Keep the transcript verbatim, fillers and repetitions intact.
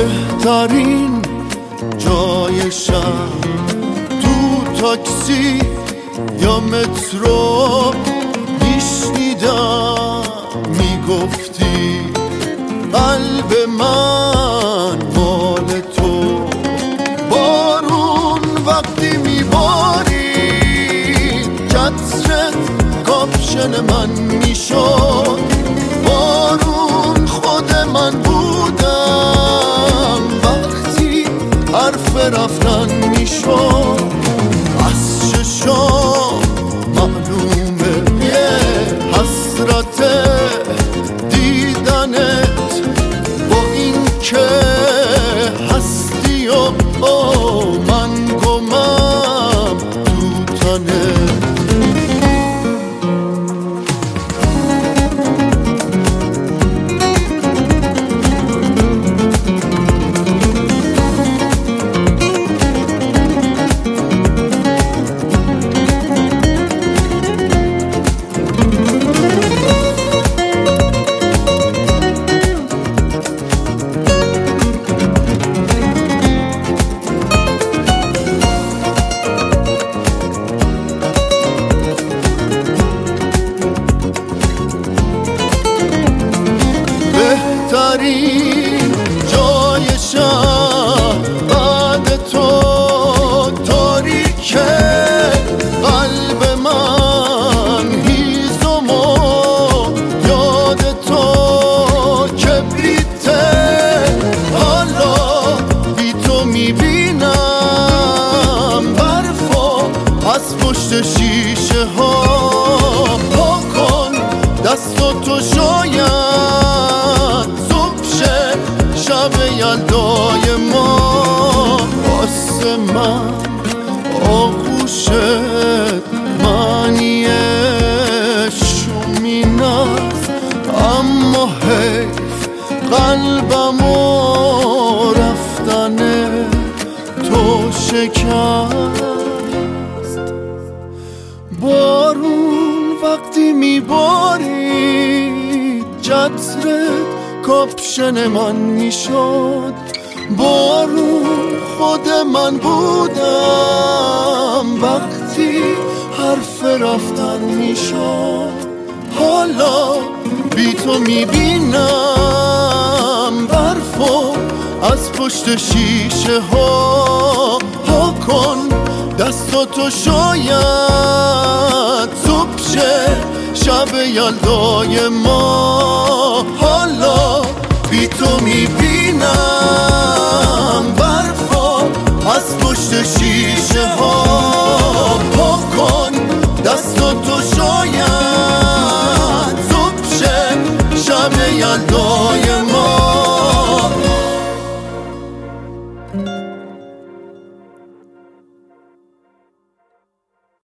بهترین جای شب تو تاکسی یا مترو میشنیدم میگفتی قلب من مال تو. بارون وقتی میباری چترت کاپشن من میشد. بارون خود من بودم وقتی حرف رفتن میشد. از چشام معلومه یه حسرت دیدنت با این که هستی و من گمم تو تنت. بهترین جای شهر بعد تو تاریکه. قلب من هیزم و یاد تو کبریته. حالا بی تو میبینم برفا از پشت شیشه ها. پا کن دست تو شاید شب یلدای ما واسه من آغوشت معنی شومین است. اما حیف قلبمو رفتن تو شکست. بارون وقتی میبارید چترت کاپشن من میشد. بارون خود من بودم وقتی حرف رفتن میشد. حالا بی تو میبینم برفو از پشت شیشه ها. ها کن دستاتو شاید صبح شه شب یلدای ما. حالا بی تو میبینم برفا از پشت شیشه ها. پا کن دستاتو شاید صبح شه شب یلدای